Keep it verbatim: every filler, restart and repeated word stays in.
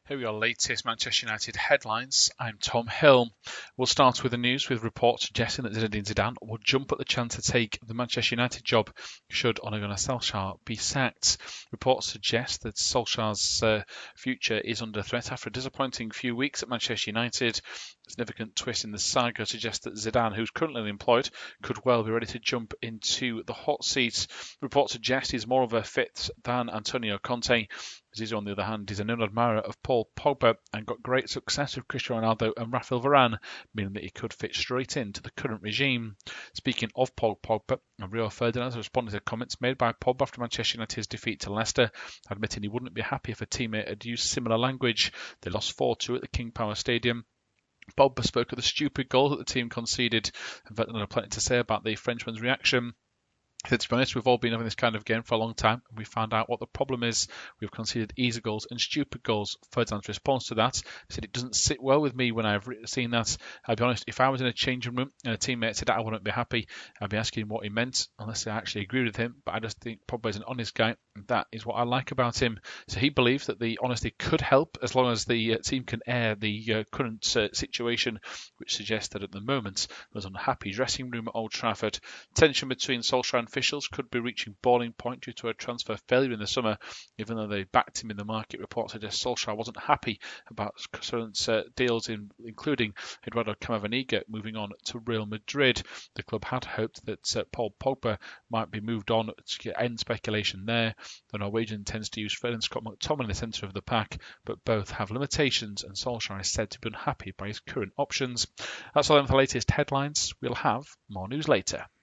Here are your latest Manchester United headlines. I'm Tom Hill. We'll start with the news with reports suggesting that Zinedine Zidane will jump at the chance to take the Manchester United job should Ole Gunnar Solskjaer be sacked. Reports suggest that Solskjaer's uh, future is under threat after a disappointing few weeks at Manchester United. A significant twist in the saga suggests that Zidane, who's currently unemployed, could well be ready to jump into the hot seat. Reports suggest he's more of a fit than Antonio Conte. Zizou, on the other hand, is a known admirer of Paul Pogba and got great success with Cristiano Ronaldo and Rafael Varane, meaning that he could fit straight into the current regime. Speaking of Paul Pogba, Rio Ferdinand has responded to comments made by Pogba after Manchester United's defeat to Leicester, admitting he wouldn't be happy if a teammate had used similar language. They lost four two at the King Power Stadium. Pogba spoke of the stupid goal that the team conceded, and Ferdinand had plenty to say about the Frenchman's reaction. To be honest, we've all been having this kind of game for a long time, and we found out what the problem is. We've conceded easy goals and stupid goals. Ferdinand's response to that said, "It doesn't sit well with me when I've seen that. I'll be honest, if I was in a changing room and a teammate said that, I wouldn't be happy. I'd be asking him what he meant, unless I actually agree with him. But I just think Pogba is an honest guy, and that is what I like about him." So he believes that the honesty could help as long as the uh, team can air the uh, current uh, situation, which suggests that at the moment there's an unhappy dressing room at Old Trafford. Tension between Solskjaer and officials could be reaching boiling point due to a transfer failure in the summer. Even though they backed him in the market, reports suggest Solskjaer wasn't happy about current uh, deals, in, including Eduardo Camavinga moving on to Real Madrid. The club had hoped that uh, Paul Pogba might be moved on to end speculation there. The Norwegian tends to use Fred and Scott McTominay in the centre of the pack, but both have limitations, and Solskjaer is said to be unhappy by his current options. That's all for the latest headlines. We'll have more news later.